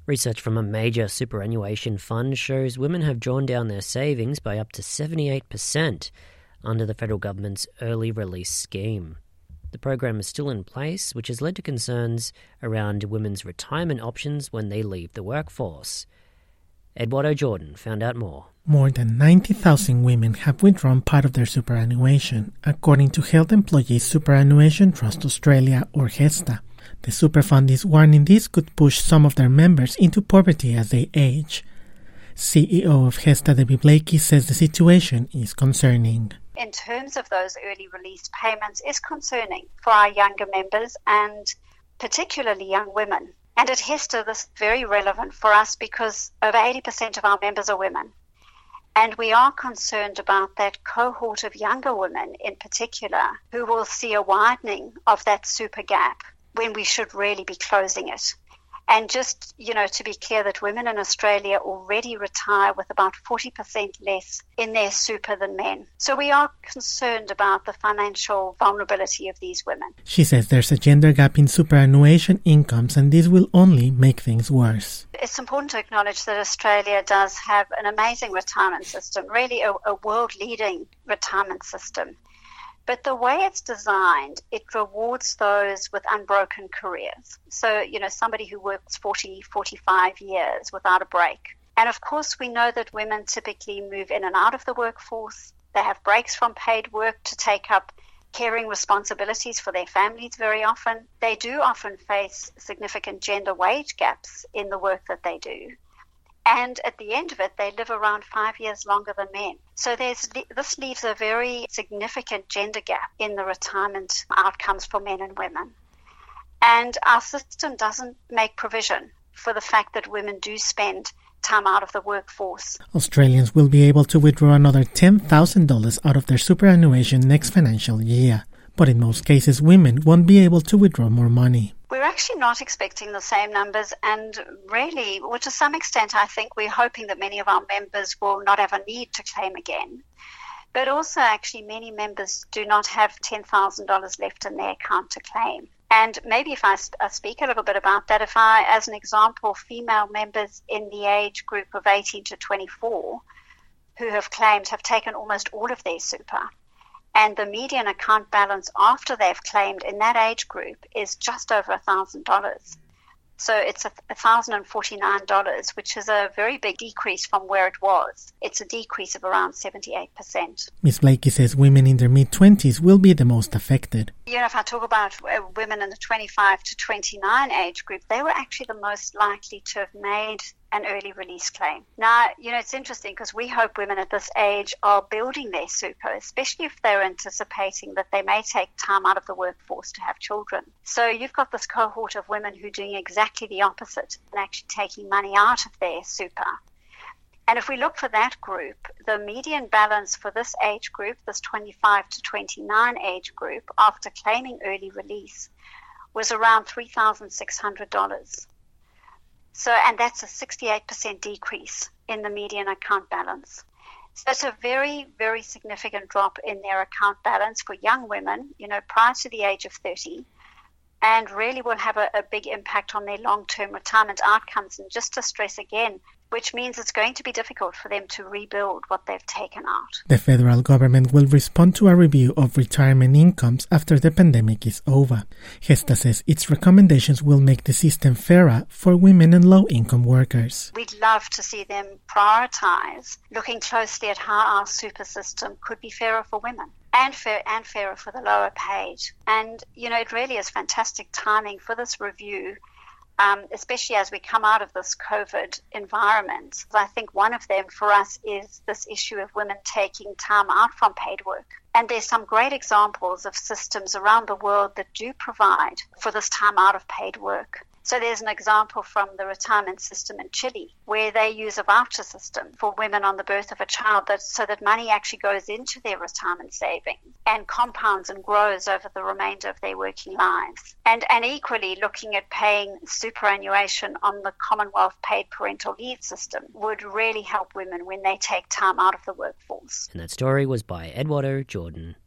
Research from a major superannuation fund shows women have drawn down their savings by up to 78% under the federal government's early release scheme. The program is still in place, which has led to concerns around women's retirement options when they leave the workforce. Eduardo Jordan found out more. More than 90,000 women have withdrawn part of their superannuation, according to Health Employees Superannuation Trust Australia, or HESTA. The Superfund is warning this could push some of their members into poverty as they age. CEO of HESTA, Debbie Blakey, says the situation is concerning. In terms of those early release payments is concerning for our younger members and particularly young women. And at HESTA, this is very relevant for us because over 80% of our members are women. And we are concerned about that cohort of younger women in particular who will see a widening of that super gap when we should really be closing it. And just, to be clear that women in Australia already retire with about 40% less in their super than men. So we are concerned about the financial vulnerability of these women. She says there's a gender gap in superannuation incomes and this will only make things worse. It's important to acknowledge that Australia does have an amazing retirement system, really a world-leading retirement system. But the way it's designed, it rewards those with unbroken careers. So, somebody who works 40, 45 years without a break. And of course, we know that women typically move in and out of the workforce. They have breaks from paid work to take up caring responsibilities for their families very often. They do often face significant gender wage gaps in the work that they do. And at the end of it, they live around 5 years longer than men. So this leaves a very significant gender gap in the retirement outcomes for men and women. And our system doesn't make provision for the fact that women do spend time out of the workforce. Australians will be able to withdraw another $10,000 out of their superannuation next financial year. But in most cases, women won't be able to withdraw more money. We're actually not expecting the same numbers, and really, well, to some extent, I think we're hoping that many of our members will not have a need to claim again. But also, actually, many members do not have $10,000 left in their account to claim. And maybe if I speak a little bit about that, if I, as an example, female members in the age group of 18 to 24 who have claimed have taken almost all of their super. And the median account balance after they've claimed in that age group is just over $1,000. So it's $1,049, which is a very big decrease from where it was. It's a decrease of around 78%. Ms. Blakey says women in their mid-20s will be the most affected. If I talk about women in the 25 to 29 age group, they were actually the most likely to have made an early release claim. Now, it's interesting because we hope women at this age are building their super, especially if they're anticipating that they may take time out of the workforce to have children. So you've got this cohort of women who are doing exactly the opposite and actually taking money out of their super. And if we look for that group, the median balance for this age group, this 25 to 29 age group, after claiming early release, was around $3,600. So, and that's a 68% decrease in the median account balance. So it's a very, very significant drop in their account balance for young women, prior to the age of 30, and really will have a big impact on their long-term retirement outcomes. And just to stress again, which means it's going to be difficult for them to rebuild what they've taken out. The federal government will respond to a review of retirement incomes after the pandemic is over. HESTA says its recommendations will make the system fairer for women and low-income workers. We'd love to see them prioritise looking closely at how our super system could be fairer for women and fairer for the lower paid. And, it really is fantastic timing for this review. Especially as we come out of this COVID environment. I think one of them for us is this issue of women taking time out from paid work. And there's some great examples of systems around the world that do provide for this time out of paid work. So there's an example from the retirement system in Chile where they use a voucher system for women on the birth of a child so that money actually goes into their retirement savings and compounds and grows over the remainder of their working lives. And equally looking at paying superannuation on the Commonwealth paid parental leave system would really help women when they take time out of the workforce. And that story was by Eduardo Jordan.